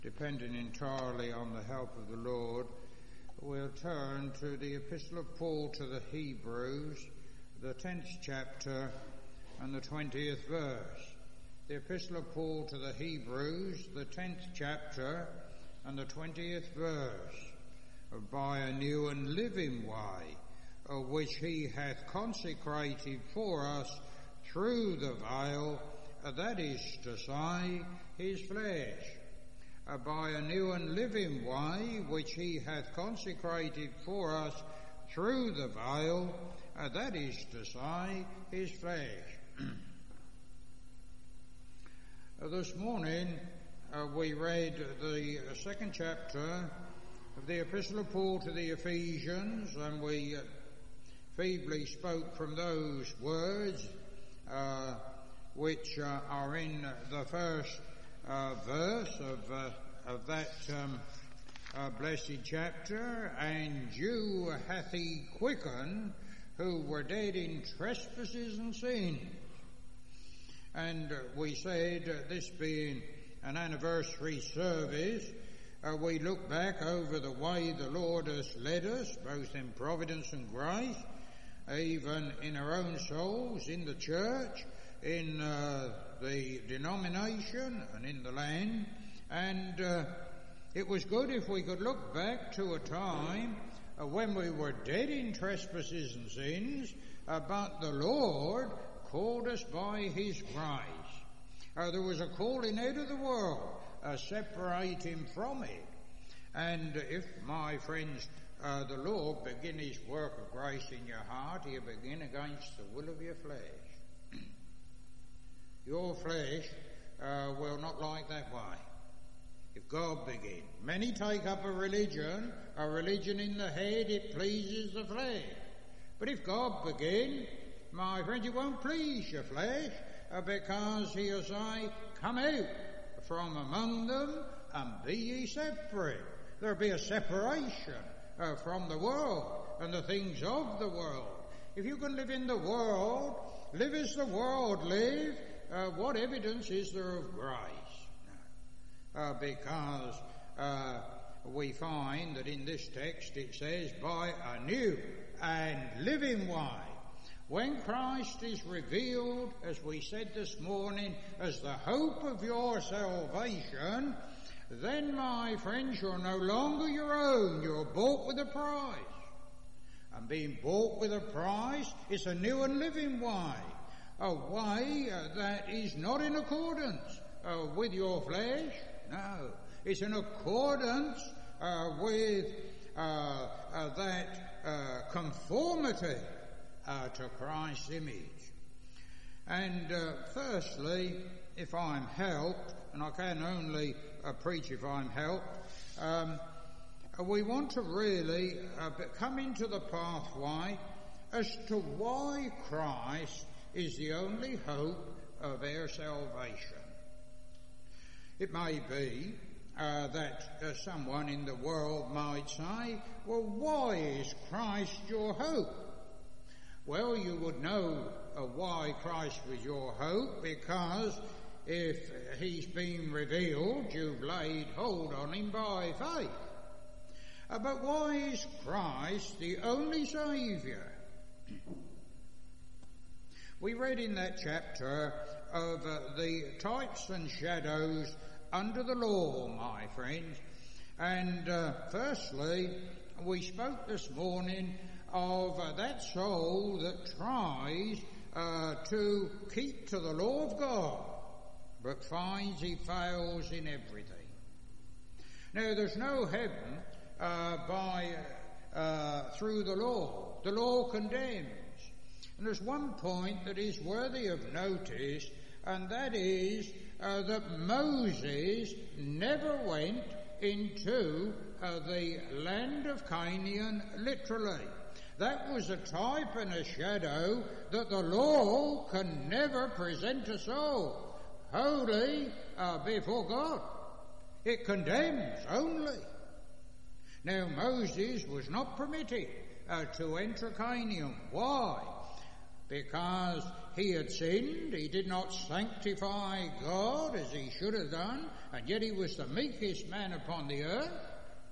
depending entirely on the help of the Lord, we'll turn to the Epistle of Paul to the Hebrews, the 10th chapter and the 20th verse. The Epistle of Paul to the Hebrews, the 10th chapter and the 20th verse. By a new and living way, which he hath consecrated for us through the veil, that is to say, his flesh. By a new and living way, which he hath consecrated for us through the veil, that is to say, his flesh. This morning we read the second chapter of the Epistle of Paul to the Ephesians, and we feebly spoke from those words which are in the first verse of that blessed chapter. And you hath he quickened who were dead in trespasses and sins. And we said, this being an anniversary service, we look back over the way the Lord has led us, both in providence and grace, even in our own souls, in the church, in the denomination and in the land. And it was good if we could look back to a time when we were dead in trespasses and sins, but the Lord called us by his grace. There was a calling out of the world, separating from it. And if, my friends, the Lord begin his work of grace in your heart, he'll begin against the will of your flesh. Your flesh will not like that way. If God begin. Many take up a religion in the head, it pleases the flesh. But if God begin, my friends, it won't please your flesh, because he'll say, come out from among them and be ye separate. There'll be a separation from the world and the things of the world. If you can live in the world, live as the world live, what evidence is there of grace? Because we find that in this text it says, by a new and living way. When Christ is revealed, as we said this morning, as the hope of your salvation, then, my friends, you're no longer your own. You're bought with a price. And being bought with a price is a new and living way. A way that is not in accordance with your flesh. No, it's in accordance with that conformity to Christ's image. And firstly, if I'm helped, and I can only preach if I'm helped, we want to really come into the pathway as to why Christ is the only hope of our salvation. It may be that someone in the world might say, well, why is Christ your hope? Well, you would know why Christ was your hope, because if he's been revealed, you've laid hold on him by faith. But why is Christ the only Saviour? We read in that chapter of the types and shadows under the law, my friends. And firstly, we spoke this morning of that soul that tries to keep to the law of God, but finds he fails in everything. Now, there's no heaven through the law. The law condemns. And there's one point that is worthy of notice, and that is that Moses never went into the land of Canaan literally. That was a type and a shadow that the law can never present a soul holy before God. It condemns only. Now, Moses was not permitted to enter Canaan. Why? because he had sinned. He did not sanctify God as he should have done, and yet he was the meekest man upon the earth.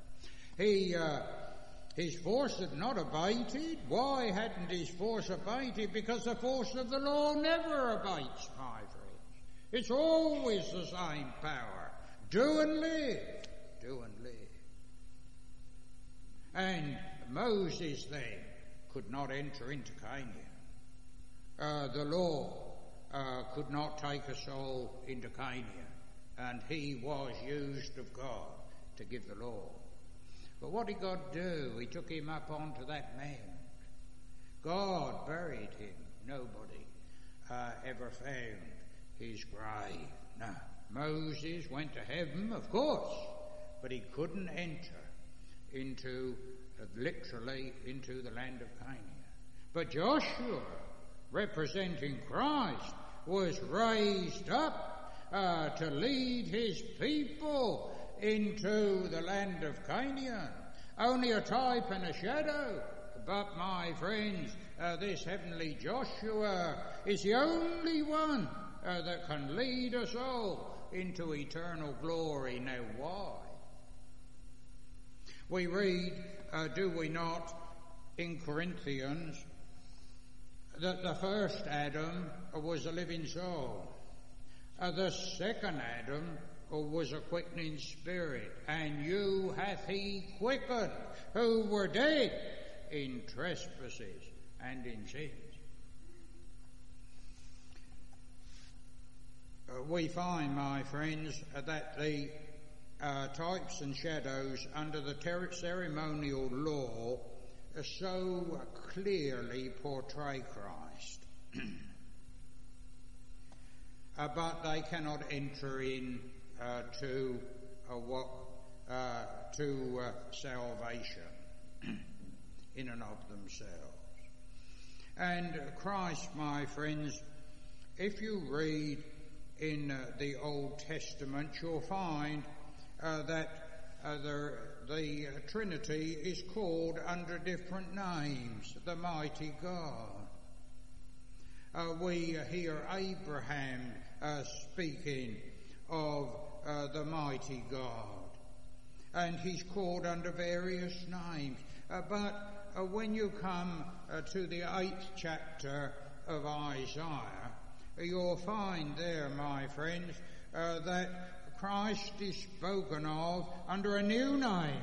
His force had not abated. Why hadn't his force abated? Because the force of the law never abates, my friends. It's always the same power. Do and live. Do and live. And Moses then could not enter into Canaan. The law could not take a soul into Canaan, and he was used of God to give the law. But what did God do? He took him up onto that mount. God buried him. Nobody ever found his grave. No. Moses went to heaven, of course, but he couldn't enter literally into the land of Canaan. But Joshua, representing Christ, was raised up to lead his people into the land of Canaan. Only a type and a shadow. But my friends, this heavenly Joshua is the only one that can lead us all into eternal glory. Now why? We read, do we not, in Corinthians, that the first Adam was a living soul. The second Adam was a quickening spirit, and you hath he quickened, who were dead in trespasses and in sins. We find, my friends, that the types and shadows under the ceremonial law so clearly portray Christ. But they cannot enter in to salvation in and of themselves. And Christ, my friends, if you read in the Old Testament, you'll find that the Trinity is called under different names. The mighty God. We hear Abraham speaking of the mighty God, and he's called under various names. But when you come to the 8th chapter of Isaiah, you'll find there, my friends, that Christ is spoken of under a new name.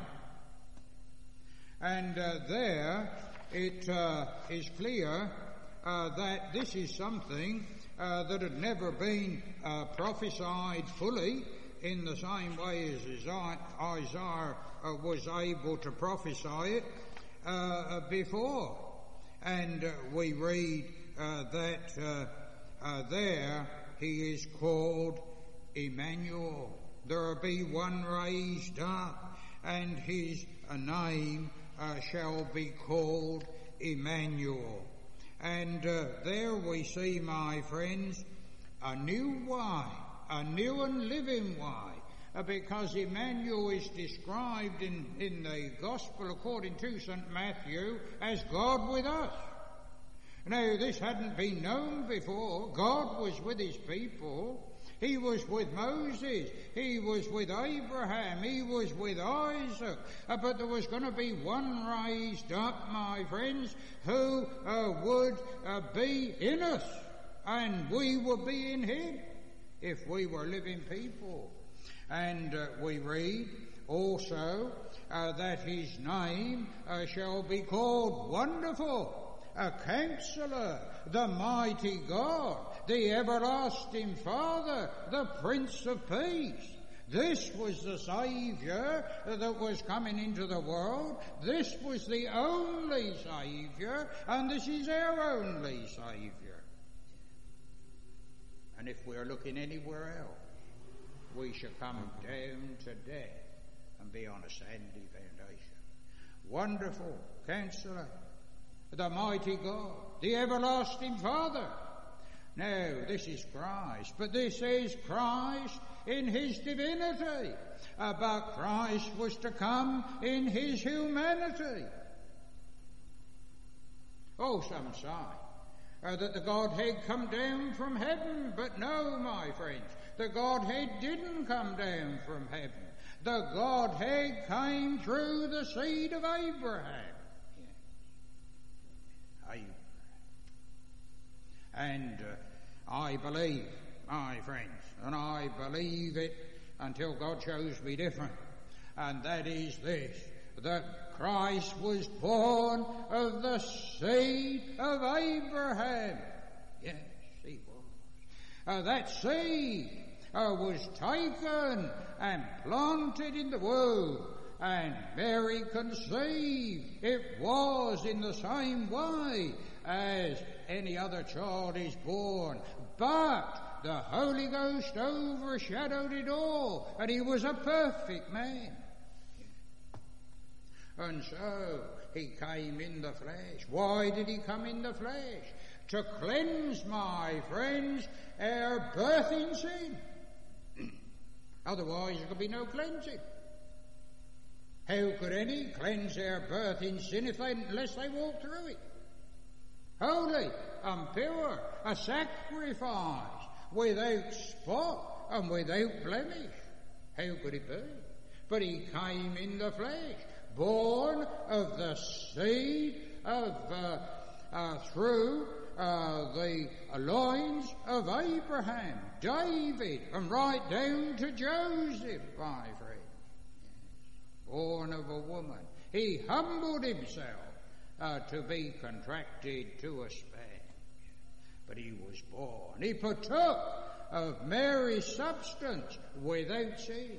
And there it is clear that this is something that had never been prophesied fully in the same way as Isaiah was able to prophesy it before. And we read that there he is called Emmanuel. There will be one raised up, and his name shall be called Emmanuel. And there we see, my friends, a new way, a new and living way, because Emmanuel is described in the Gospel according to St. Matthew as God with us. Now, this hadn't been known before. God was with his people. He was with Moses. He was with Abraham. He was with Isaac. But there was going to be one raised up, my friends, who would be in us, and we would be in him if we were living people. And we read also that his name shall be called Wonderful, a Counselor, the Mighty God, the Everlasting Father, the Prince of Peace. This was the Saviour that was coming into the world. This was the only Saviour, and this is our only Saviour. And if we're looking anywhere else, we shall come down to death and be on a sandy foundation. Wonderful Counselor, the Mighty God, the Everlasting Father. Now, this is Christ, but this is Christ in his divinity. But Christ was to come in his humanity. Oh, some say that the Godhead come down from heaven. But no, my friends, the Godhead didn't come down from heaven. The Godhead came through the seed of Abraham. Abraham. And I believe, my friends, and I believe it until God shows me different, and that is this, that Christ was born of the seed of Abraham. Yes, he was. That seed was taken and planted in the womb, and Mary conceived. It was in the same way as any other child is born, but the Holy Ghost overshadowed it all, and he was a perfect man. And so he came in the flesh. Why did he come in the flesh? To cleanse, my friends, our birth in sin. Otherwise there could be no cleansing. How could any cleanse their birth in sin unless they walk through it? Holy and pure, a sacrifice without spot and without blemish. How could it be? But he came in the flesh, born of the seed of through the loins of Abraham, David, and right down to Joseph, my friend. Born of a woman. He humbled himself to be contracted to a spank. But he was born. He partook of Mary's substance without sin.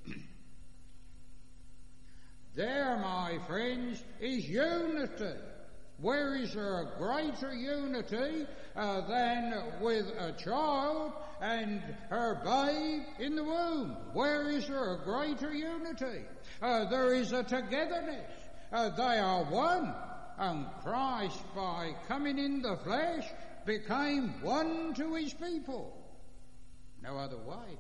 There, my friends, is unity. Where is there a greater unity than with a child and her babe in the womb? Where is there a greater unity? There is a togetherness. They are one, and Christ, by coming in the flesh, became one to his people. No other way.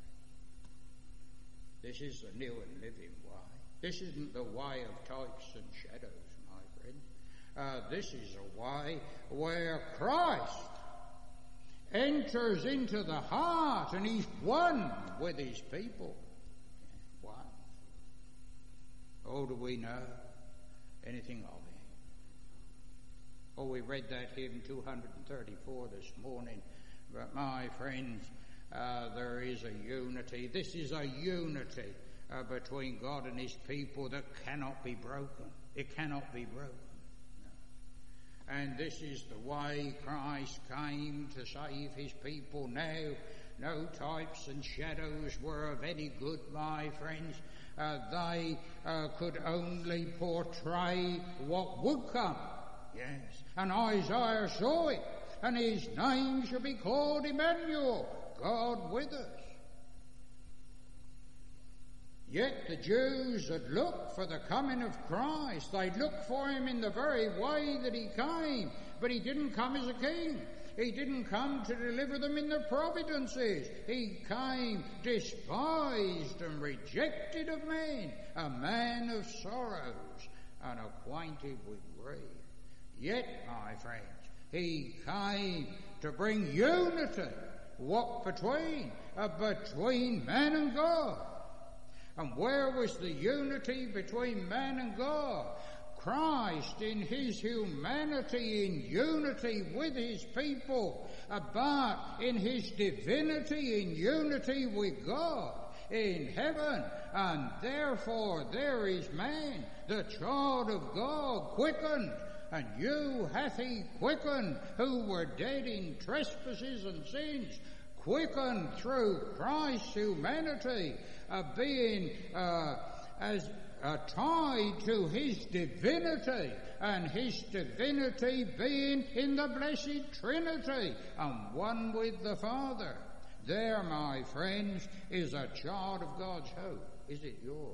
This is the new and living way. This isn't the way of types and shadows, my friend. This is a way where Christ enters into the heart and he's one with his people. One. Oh, do we know anything of it? Oh, we read that hymn 234 this morning. But my friends, there is a unity. This is a unity between God and his people that cannot be broken. It cannot be broken. No. And this is the way Christ came to save his people. Now, no types and shadows were of any good, my friends. They could only portray what would come. Yes. And Isaiah saw it. And his name shall be called Emmanuel, God with us. Yet the Jews had looked for the coming of Christ. They'd looked for him in the very way that he came. But he didn't come as a king. He didn't come to deliver them in their providences. He came despised and rejected of men, a man of sorrows and acquainted with grief. Yet, my friends, he came to bring unity. What between? Between man and God. And where was the unity between man and God? Christ in his humanity, in unity with his people, but in his divinity, in unity with God in heaven. And therefore there is man, the child of God, quickened. And you hath he quickened who were dead in trespasses and sins, quickened through Christ's humanity, being as tied to his divinity, and his divinity being in the blessed Trinity, and one with the Father. There, my friends, is a child of God's hope. Is it yours?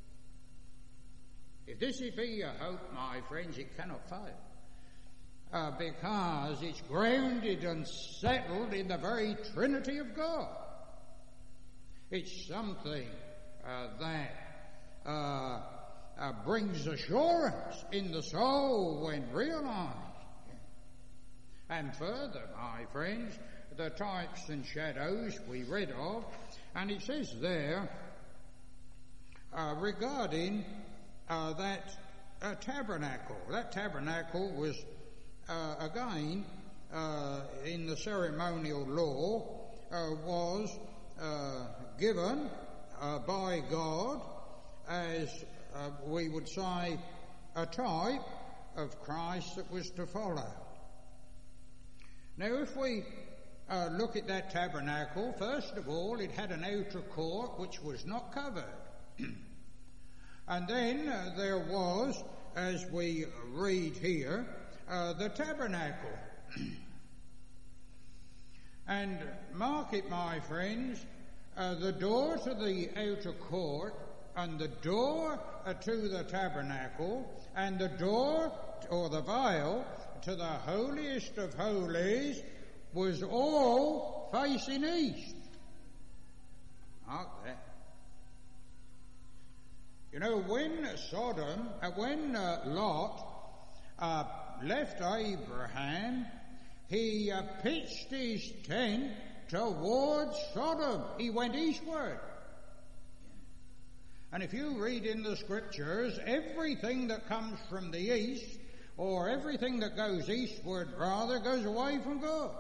If this be your hope, my friends, it cannot fail. Because it's grounded and settled in the very Trinity of God. It's something that brings assurance in the soul when realized. And further, my friends, the types and shadows we read of, and it says there regarding that tabernacle. That tabernacle was again in the ceremonial law was given by God as we would say a type of Christ that was to follow. Now if we look at that tabernacle, first of all it had an outer court which was not covered. And then there was, as we read here, the tabernacle. And mark it, my friends, the door to the outer court and the door to the tabernacle and the door or the veil to the holiest of holies was all facing east. Mark that. You know, when Lot left Abraham, he pitched his tent towards Sodom. He went eastward. And if you read in the scriptures, everything that comes from the east, or everything that goes eastward rather, goes away from God.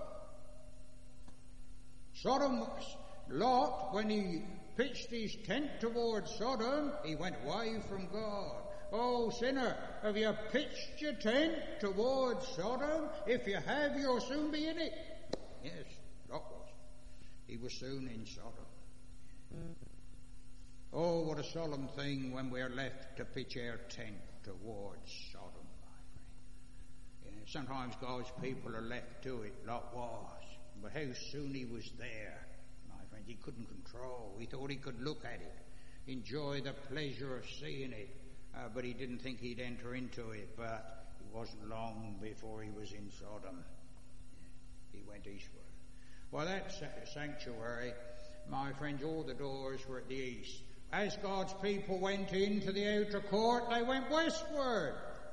Lot, when he pitched his tent towards Sodom, he went away from God. Oh, sinner, have you pitched your tent towards Sodom? If you have, you'll soon be in it. Yes, Lot was. He was soon in Sodom. Oh, what a solemn thing when we're left to pitch our tent towards Sodom, my friend. You know, sometimes God's people are left to it, Lot was. But how soon he was there, my friend, he couldn't control. He thought he could look at it, enjoy the pleasure of seeing it, but he didn't think he'd enter into it. But it wasn't long before he was in Sodom. He went eastward. Well, that sanctuary, my friends, all the doors were at the east. As God's people went into the outer court, they went westward.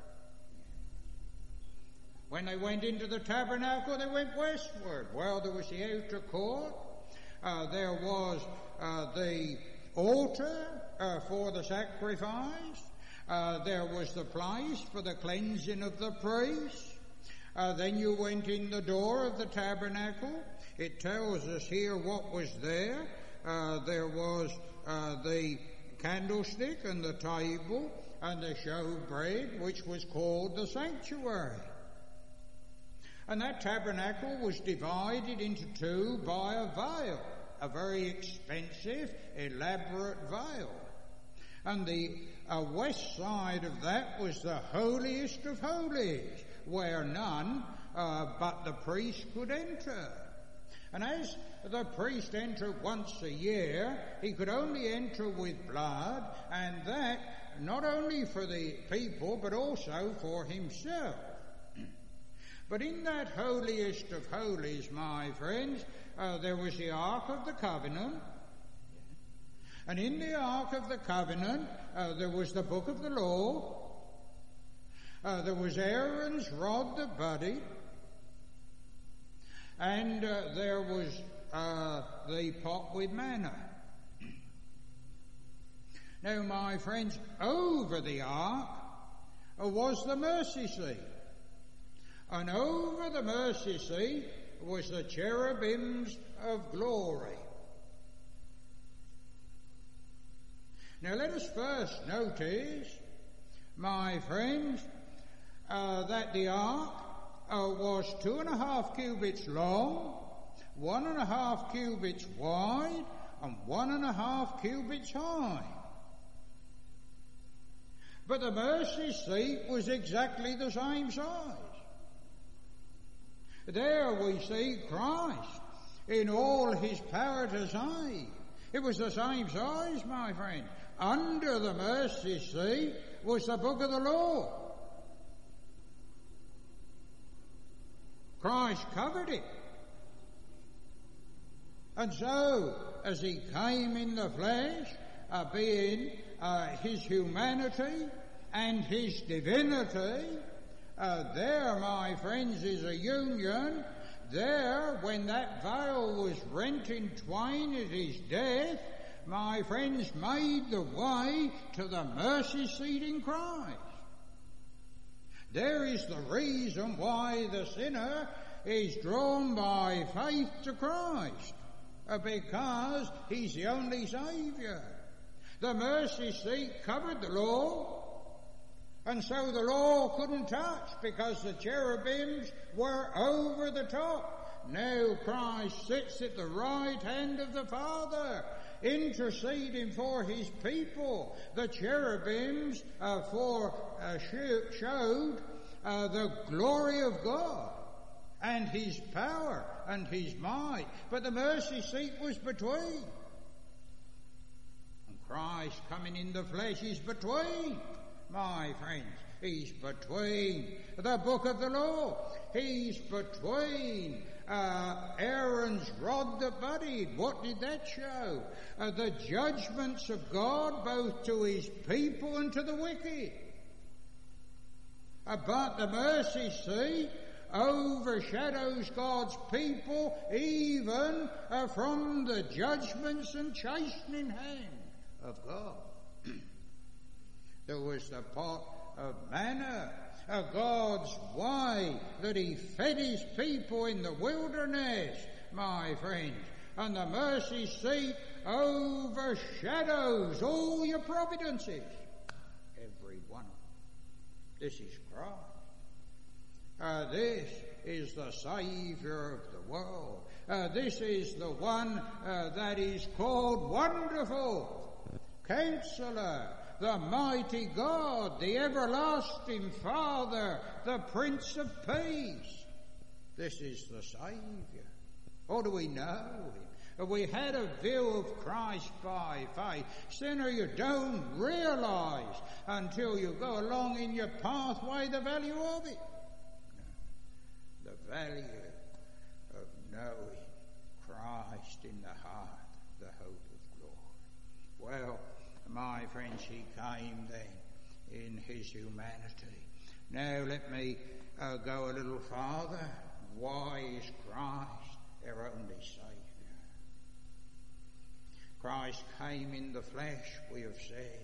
When they went into the tabernacle, they went westward. Well, there was the outer court. There was the altar for the sacrifice. There was the place for the cleansing of the priest. Then you went in the door of the tabernacle. It tells us here what was there. There was the candlestick and the table and the showbread, which was called the sanctuary. And that tabernacle was divided into two by a veil, a very expensive, elaborate veil. And the west side of that was the holiest of holies, where none but the priest could enter. And as the priest entered once a year, he could only enter with blood, and that not only for the people, but also for himself. But in that holiest of holies, my friends, there was the Ark of the Covenant. And in the Ark of the Covenant, there was the Book of the Law. There was Aaron's rod that budded. And there was the pot with manna. Now, my friends, over the Ark was the mercy seat. And over the mercy seat was the cherubims of glory. Now let us first notice, my friends, that the ark was 2.5 cubits long, 1.5 cubits wide, and 1.5 cubits high. But the mercy seat was exactly the same size. There we see Christ in all his power to save. It was the same size, my friend. Under the mercy seat was the book of the law. Christ covered it. And so, as he came in the flesh, being his humanity and his divinity, There, my friends, is a union. There, when that veil was rent in twain at his death, my friends, made the way to the mercy seat in Christ. There is the reason why the sinner is drawn by faith to Christ, because he's the only Saviour. The mercy seat covered the law, and so the law couldn't touch because the cherubims were over the top. Now Christ sits at the right hand of the Father, interceding for his people. The cherubims showed the glory of God and his power and his might, but the mercy seat was between. And Christ coming in the flesh is between, my friends. He's between the book of the law. He's between Aaron's rod that budded. What did that show? The judgments of God both to his people and to the wicked. But the mercy seat overshadows God's people even from the judgments and chastening hand of God. There was the pot of manna, God's way that he fed his people in the wilderness, my friends. And the mercy seat overshadows all your providences. Every one of them. This is Christ. This is the Saviour of the world. This is the one that is called Wonderful, Counselor, the Mighty God, the Everlasting Father, the Prince of Peace. This is the Saviour. Or do we know him? We had a view of Christ by faith. Sinner, you don't realise until you go along in your pathway the value of it. No. The value of knowing Christ in the heart, the hope of glory. Well, my friends, he came then in his humanity. Now let me go a little farther. Why is Christ our only Saviour? Christ came in the flesh, we have said.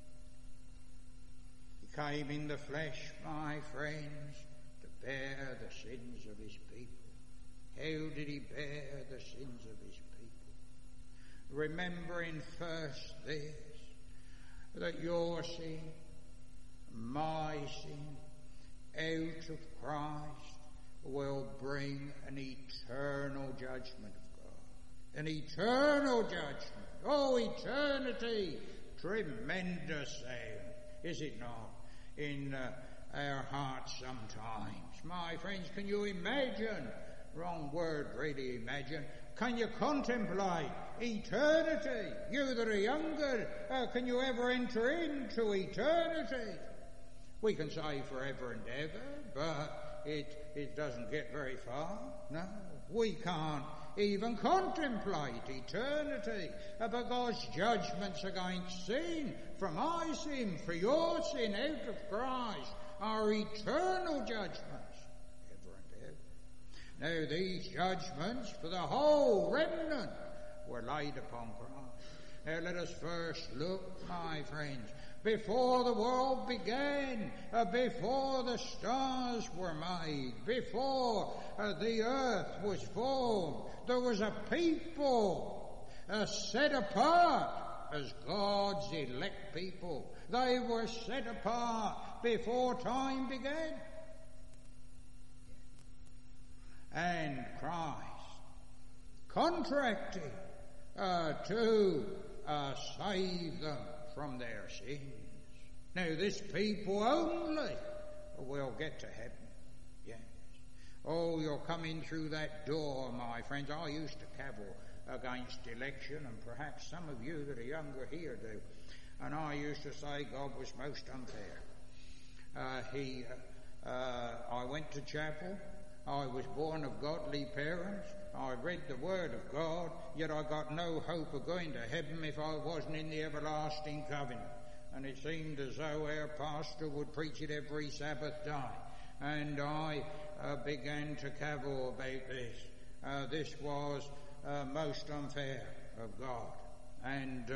He came in the flesh, my friends, to bear the sins of his people. How did he bear the sins of his people? Remembering first this, that your sin, my sin, out of Christ will bring an eternal judgment of God. An eternal judgment. Oh, eternity! Tremendous sound, is it not, in our hearts sometimes? My friends, can you imagine? Wrong word, really, imagine. Can you contemplate eternity? You that are younger, can you ever enter into eternity? We can say forever and ever, but it doesn't get very far. No, we can't even contemplate eternity, but God's judgments against sin, for my sin, for your sin, out of Christ, are eternal judgments, ever and ever. Now these judgments for the whole remnant were laid upon Christ. Now let us first look, my friends, before the world began, before the stars were made, before the earth was formed, there was a people set apart as God's elect people. They were set apart before time began. And Christ contracted to save them from their sins. Now this people only will get to heaven. Yes. Oh, you're coming through that door, my friends. I used to cavil against election, and perhaps some of you that are younger here do. And I used to say God was most unfair. I went to chapel. I was born of godly parents. I read the Word of God, yet I got no hope of going to heaven if I wasn't in the everlasting covenant. And it seemed as though our pastor would preach it every Sabbath day. and I began to cavil about this. This was most unfair of God, and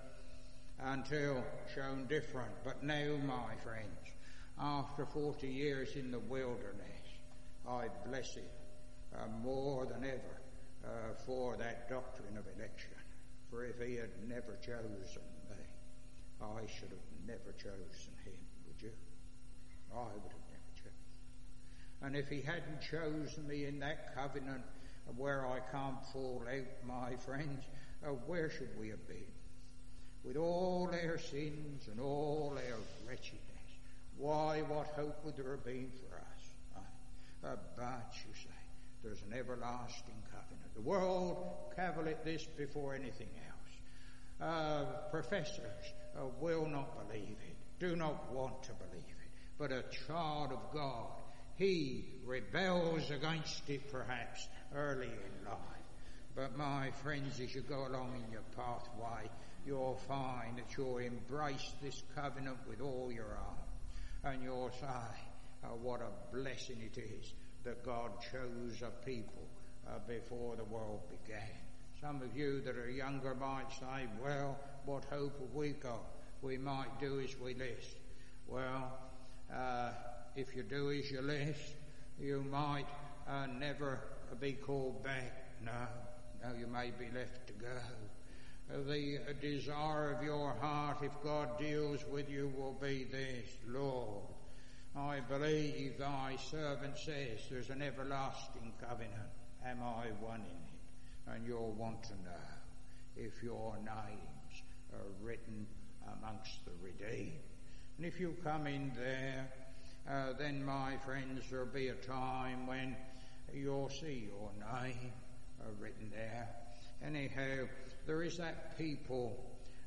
until shown different. But now, my friends, after 40 years in the wilderness, I bless it more than ever for that doctrine of election. For if he had never chosen me, I should have never chosen him, would you? I would have never chosen. And if he hadn't chosen me in that covenant where I can't fall out, my friends, where should we have been? With all our sins and all our wretchedness, why, what hope would there have been for us? But you say, there's an everlasting covenant. The world cavil at this before anything else. Professors will not believe it, do not want to believe it. But a child of God, he rebels against it perhaps early in life. But my friends, as you go along in your pathway, you'll find that you'll embrace this covenant with all your heart. And you'll say, what a blessing it is that God chose a people before the world began. Some of you that are younger might say, well, what hope have we got? We might do as we list. Well, if you do as you list, you might never be called back. No, you may be left to go. The desire of your heart, if God deals with you, will be this: Lord, I believe thy servant says there's an everlasting covenant. Am I one in it? And you'll want to know if your names are written amongst the redeemed. And if you come in there, then, my friends, there'll be a time when you'll see your name written there. Anyhow, there is that people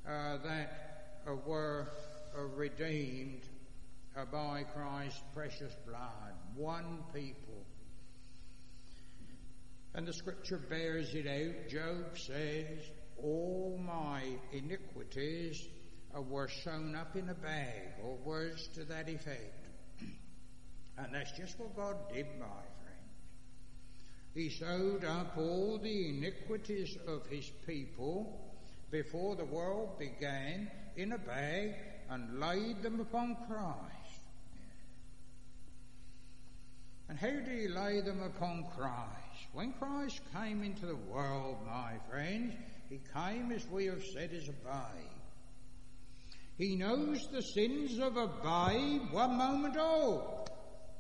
that were redeemed by Christ's precious blood. One people. And the scripture bears it out. Job says, all my iniquities were sewn up in a bag, or words to that effect. And that's just what God did, my friends. He sewed up all the iniquities of his people before the world began in a bag and laid them upon Christ. And how did he lay them upon Christ? When Christ came into the world, my friends, he came, as we have said, as a babe. He knows the sins of a babe 1 moment old,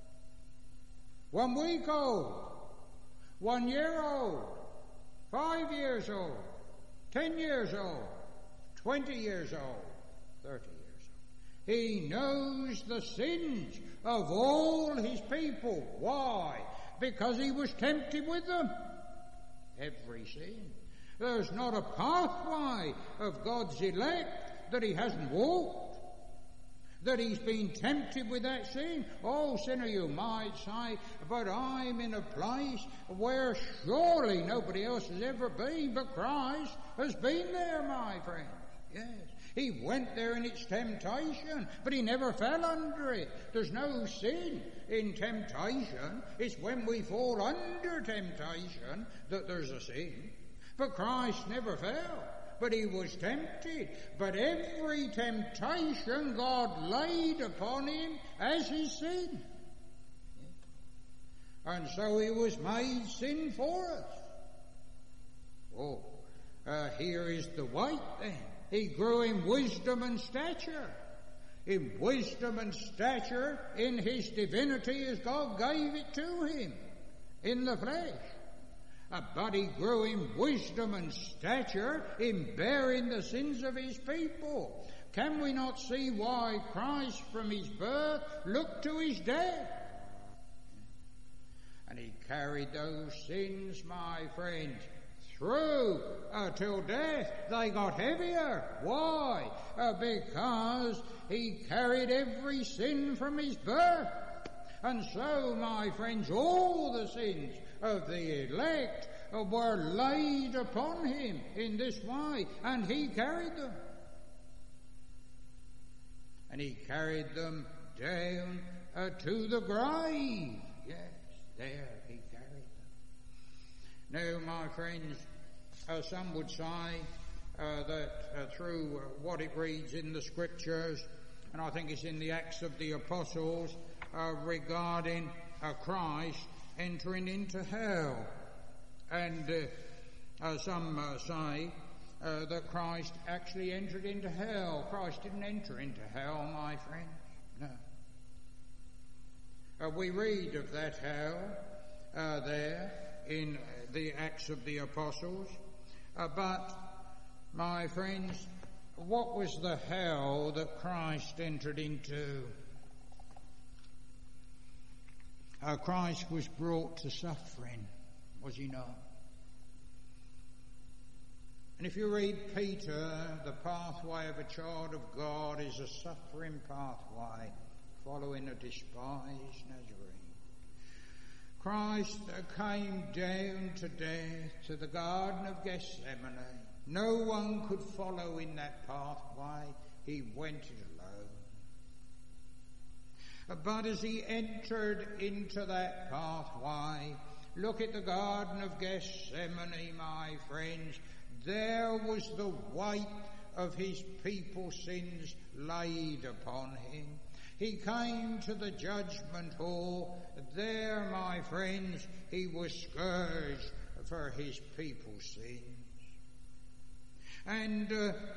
1 week old, 1 year old, 5 years old, 10 years old, 20 years old, 30 years old. He knows the sins of all his people. Why? Because he was tempted with them. Every sin. There's not a pathway of God's elect that he hasn't walked, that he's been tempted with that sin. Oh, sinner, you might say, but I'm in a place where surely nobody else has ever been, but Christ has been there, my friends. Yes. He went there in its temptation, but he never fell under it. There's no sin in temptation. It's when we fall under temptation that there's a sin. But Christ never fell, but he was tempted. But every temptation God laid upon him as his sin. And so he was made sin for us. Oh, here is the weight then. He grew in wisdom and stature. In wisdom and stature in his divinity as God gave it to him in the flesh. But he grew in wisdom and stature in bearing the sins of his people. Can we not see why Christ from his birth looked to his death? And he carried those sins, my friends, through till death. They got heavier. Why? Because he carried every sin from his birth. And so, my friends, all the sins of the elect were laid upon him in this way, and he carried them. And he carried them down to the grave. Yes, there he carried them. Now, my friends, some would say that through what it reads in the Scriptures, and I think it's in the Acts of the Apostles, regarding Christ entering into hell. And some say that Christ actually entered into hell. Christ didn't enter into hell, my friends. No. We read of that hell there in the Acts of the Apostles. But, my friends, what was the hell that Christ entered into? Christ was brought to suffering, was he not? And if you read Peter, the pathway of a child of God is a suffering pathway, following a despised Nazarene. Christ came down to death to the Garden of Gethsemane. No one could follow in that pathway. He went it alone. But as he entered into that pathway, look at the Garden of Gethsemane, my friends. There was the weight of his people's sins laid upon him. He came to the judgment hall. There, my friends, he was scourged for his people's sins. And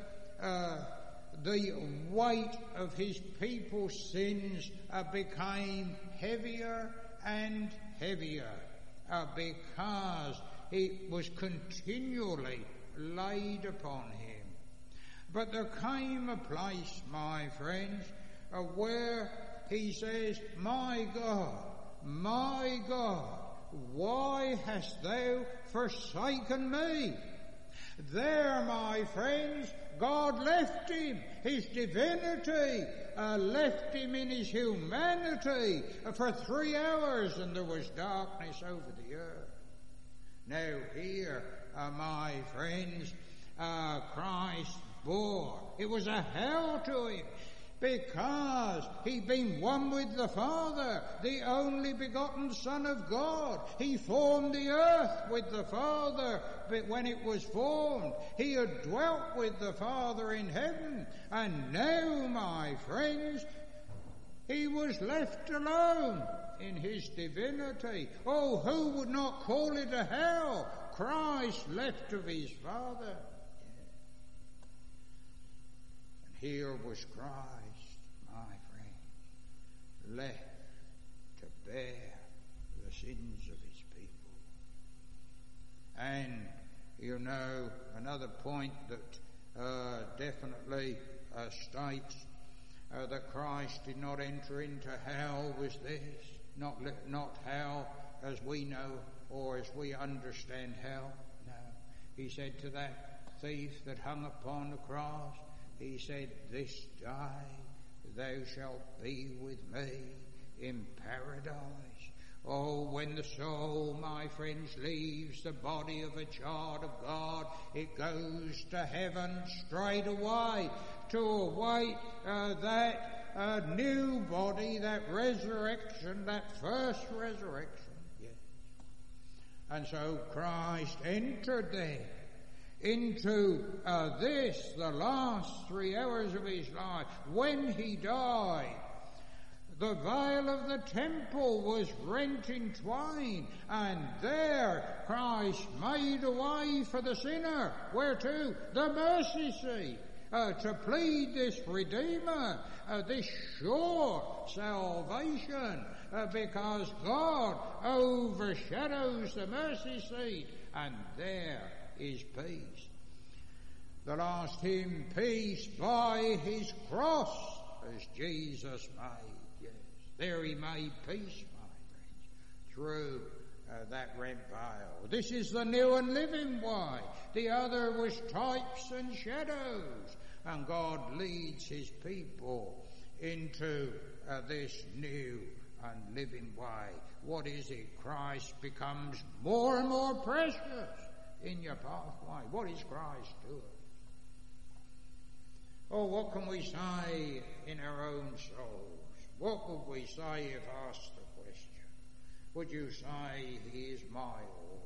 the weight of his people's sins became heavier and heavier because it was continually laid upon him. But there came a place, my friends, where he says, my God, why hast thou forsaken me? There, my friends, God left him, his divinity, left him in his humanity for 3 hours, and there was darkness over the earth. Now here, my friends, Christ bore. It was a hell to him, because he'd been one with the Father, the only begotten Son of God. He formed the earth with the Father, but when it was formed, he had dwelt with the Father in heaven. And now, my friends, he was left alone in his divinity. Oh, who would not call it a hell? Christ left of his Father. And here was Christ, my friend, left to bear the sins of his people. And, you know, another point that definitely states that Christ did not enter into hell was this. Not hell as we know or as we understand hell. No. He said to that thief that hung upon the cross, he said, this day thou shalt be with me in paradise. Oh, when the soul, my friends, leaves the body of a child of God, it goes to heaven straight away to await that new body, that resurrection, that first resurrection. Yes. And so Christ entered there into this, the last 3 hours of his life. When he died, the veil of the temple was rent in twain, and there Christ made a way for the sinner. Where to? The mercy seat. To plead this Redeemer, this sure salvation, because God overshadows the mercy seat, and there is peace. The last hymn, peace by his cross, as Jesus made. Yes, there he made peace, my friends, through that red veil. This is the new and living way. The other was types and shadows. And God leads his people into this new and living way. What is it? Christ becomes more and more precious in your pathway. What is Christ doing? Oh, what can we say in our own souls? What would we say if asked the question? Would you say he is my all?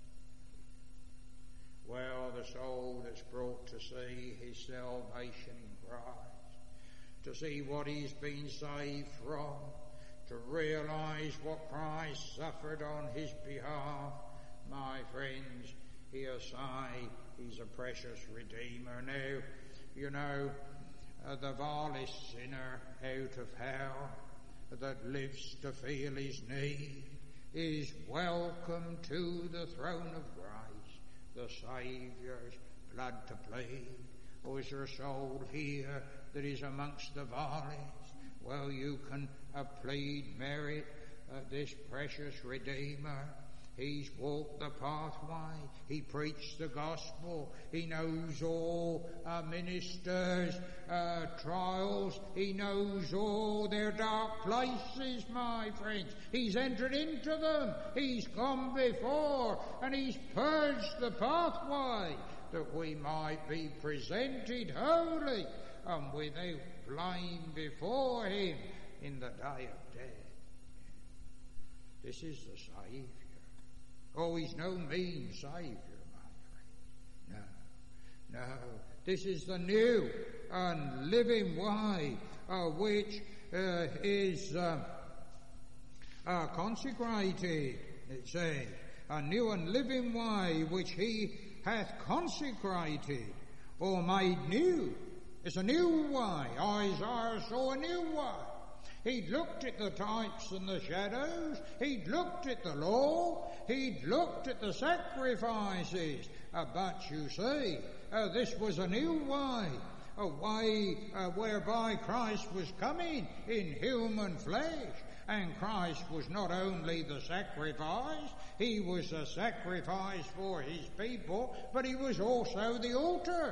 Well, the soul that's brought to see his salvation in Christ, to see what he's been saved from, to realise what Christ suffered on his behalf, my friends, he'll say he's a precious Redeemer. Now, you know, the vilest sinner out of hell that lives to feel his need is welcome to the throne of grace, the Saviour's blood to plead. Or is there a soul here that is amongst the vilest? Well, you can plead merit this precious Redeemer. He's walked the pathway. He preached the gospel. He knows all ministers' trials. He knows all their dark places, my friends. He's entered into them. He's gone before, and he's purged the pathway that we might be presented holy and without blame before him in the day of death. This is the Saviour. Oh, he's no mean Saviour, my friend. No. This is the new and living way which is consecrated, it says. A new and living way which he hath consecrated or made new. It's a new way. Isaiah saw a new way. He'd looked at the types and the shadows. He'd looked at the law. He'd looked at the sacrifices. But you see, this was a new way. A way whereby Christ was coming in human flesh. And Christ was not only the sacrifice, he was the sacrifice for his people, but he was also the altar.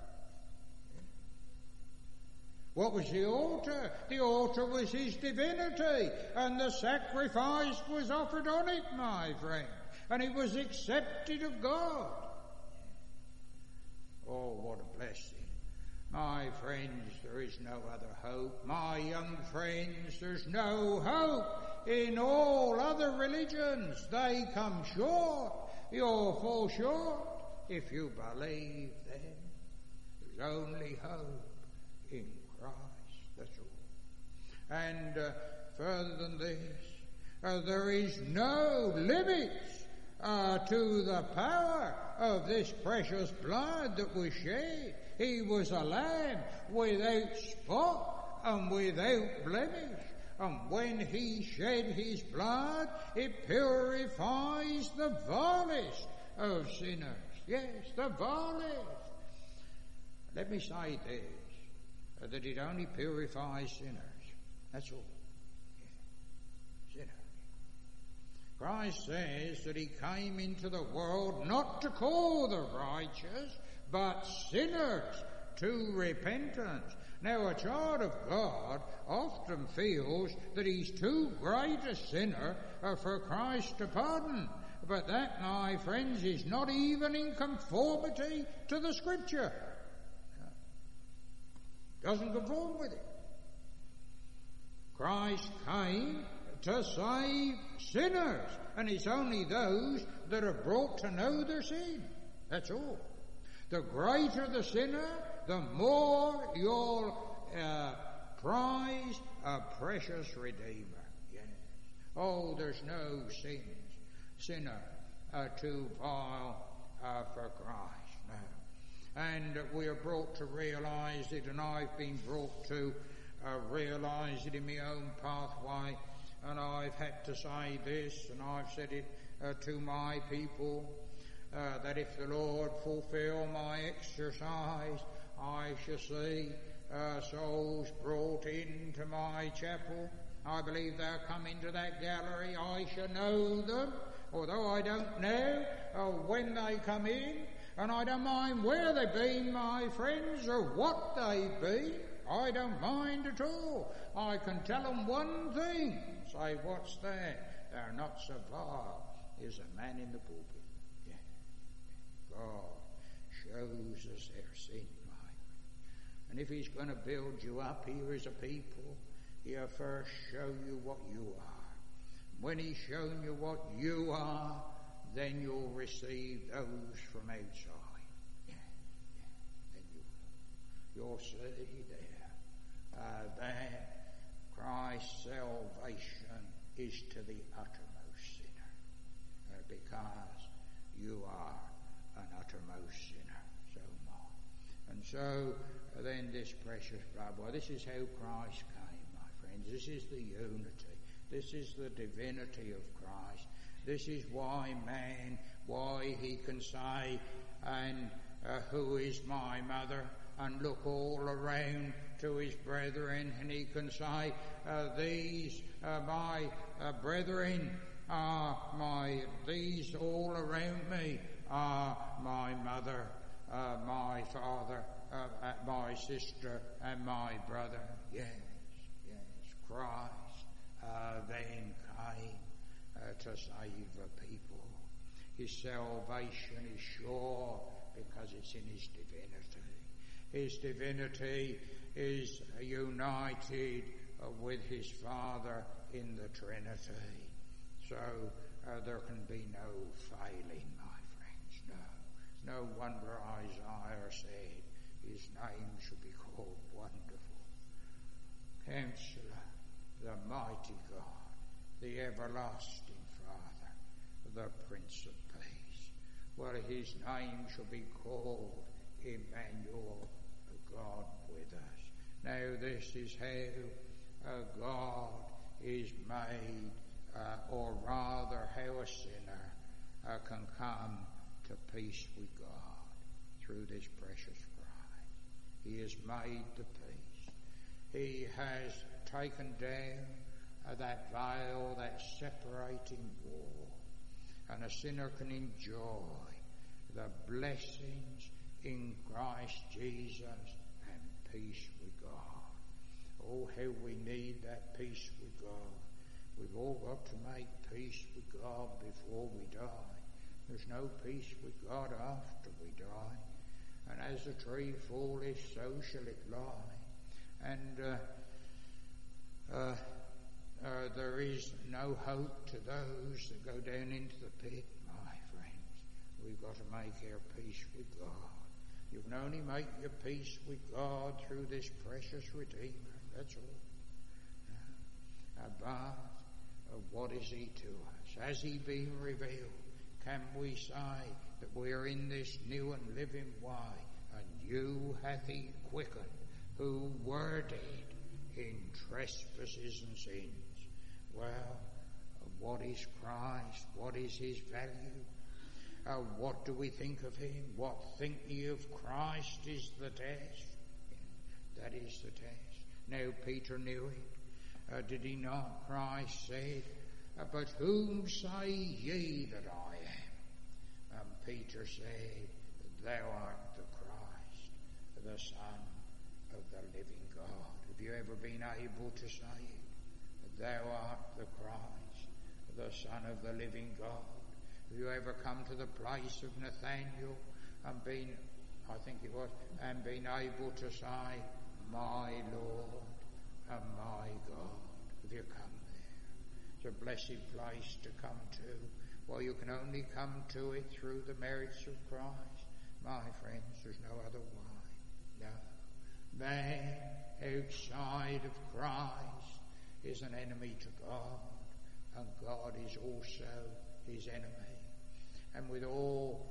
What was the altar? The altar was his divinity, and the sacrifice was offered on it, my friend, and it was accepted of God. Oh, what a blessing. My friends, there is no other hope. My young friends, there's no hope in all other religions. They come short. You'll fall short if you believe them. There's only hope in Christ, that's all. And further than this, there is no limits to the power of this precious blood that was shed. He was a lamb without spot and without blemish. And when he shed his blood, it purifies the vilest of sinners. Yes, the vilest. Let me say this, that it only purifies sinners. That's all. Yeah. Sinners. Christ says that he came into the world not to call the righteous, but sinners to repentance. Now, a child of God often feels that he's too great a sinner for Christ to pardon. But that, my friends, is not even in conformity to the Scripture. Doesn't conform with it. Christ came to save sinners, and it's only those that are brought to know their sin. That's all. The greater the sinner, the more you'll prize a precious Redeemer. Yes. Oh, there's no sinner too vile for Christ. No. And we are brought to realise it, and I've been brought to realise it in my own pathway, and I've had to say this, and I've said it to my people, that if the Lord fulfill my exercise, I shall see souls brought into my chapel. I believe they'll come into that gallery. I shall know them, although I don't know when they come in, and I don't mind where they've been, my friends, or what they've been. I don't mind at all. I can tell them one thing. Say, what's that? They're not so vile as a man in the pulpit. God shows us their sin, my friend. And if he's going to build you up here as a people, He'll first show you what you are. When he's shown you what you are, then you'll receive those from outside. Then you'll see there that Christ's salvation is to the uttermost sinner, because you are an uttermost sinner, so much. And so then this precious blood, well, this is how Christ came, my friends. This is the unity. This is the divinity of Christ. This is why he can say, and who is my mother? And look all around to his brethren, and he can say, these my brethren these all around me are my mother, my father, my sister, and my brother. Yes, Christ then came to save the people. His salvation is sure because it's in his divinity. His divinity is united with his Father in the Trinity. So there can be no failing, my friends. No wonder Isaiah said his name should be called Wonderful, Counselor, the Mighty God, the Everlasting Father, the Prince of Peace. Well, his name shall be called Emmanuel, God with us. Now this is how God is made, or rather how a sinner can come to peace with God through this precious Christ. He has made the peace. He has taken down that veil, that separating wall, and a sinner can enjoy the blessings in Christ Jesus and peace with God. Oh, how we need that peace with God. We've all got to make peace with God before we die. There's no peace with God after we die. And as the tree falleth, so shall it lie. And there is no hope to those that go down into the pit, my friends. We've got to make our peace with God. You can only make your peace with God through this precious Redeemer. That's all. But what is he to us? Has he been revealed? Can we say that we are in this new and living way? And you hath he quickened, who were dead in trespasses and sins. Well, what is Christ? What is his value? What do we think of him? What think ye of Christ is the test. That is the test. Now Peter knew it. Did he not? Christ said, but whom say ye that I am? And Peter said, thou art the Christ, the Son of the living God. Have you ever been able to say it? Thou art the Christ, the Son of the living God. Have you ever come to the place of Nathanael and been able to say, my Lord and my God? Have you come there? It's a blessed place to come to. Well, you can only come to it through the merits of Christ. My friends, there's no other way. No. Man outside of Christ is an enemy to God, and God is also his enemy. And with all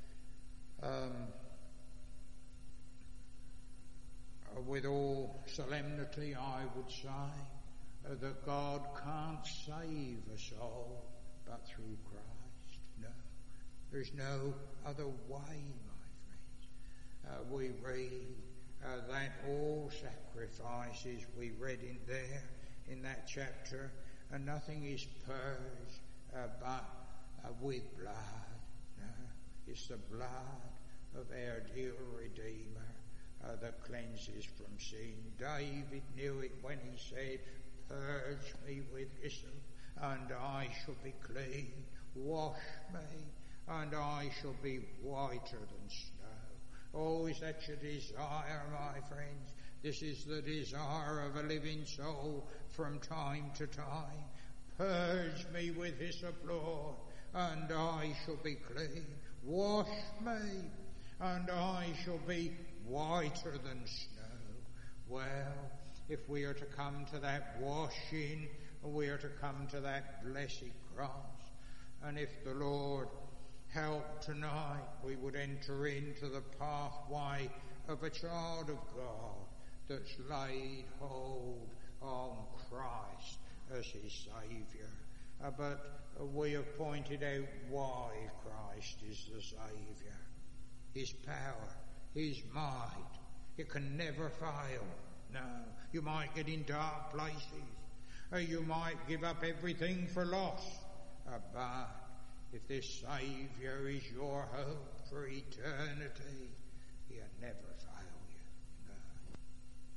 solemnity, I would say that God can't save us all but through Christ. No, there's no other way, my friends. We read that all sacrifices, we read in there in that chapter, and nothing is purged but with blood. No, it's the blood of our dear Redeemer that cleanses from sin. David knew it when he said, purge me with hyssop, and I shall be clean. Wash me, and I shall be whiter than snow. Oh, is that your desire, my friends? This is the desire of a living soul from time to time. Purge me with hyssop, Lord, and I shall be clean. Wash me, and I shall be whiter than snow. Well, if we are to come to that washing, we are to come to that blessed cross. And if the Lord helped tonight, we would enter into the pathway of a child of God that's laid hold on Christ as his Saviour. But we have pointed out why Christ is the Saviour. His power, his might, it can never fail. No, you might get in dark places. You might give up everything for loss. But if this Saviour is your hope for eternity, he'll never fail.